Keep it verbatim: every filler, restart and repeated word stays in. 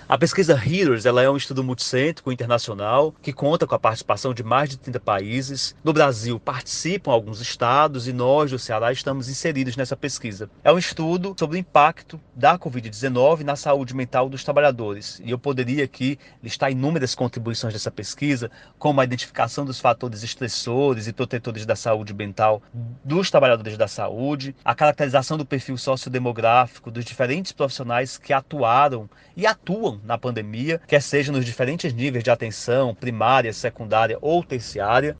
A pesquisa HEROES ela é um estudo multicêntrico internacional que conta com a participação de mais de trinta países. No Brasil participam alguns estados e nós do Ceará estamos inseridos nessa pesquisa. É um estudo sobre o impacto da covid dezenove na saúde mental dos trabalhadores. E eu poderia aqui listar inúmeras contribuições dessa pesquisa, como a identificação dos fatores estressores e protetores da saúde mental dos trabalhadores da saúde, a caracterização do perfil sociodemográfico dos diferentes profissionais que atuaram e atuam na pandemia, quer seja nos diferentes níveis de atenção, primária, secundária ou terciária.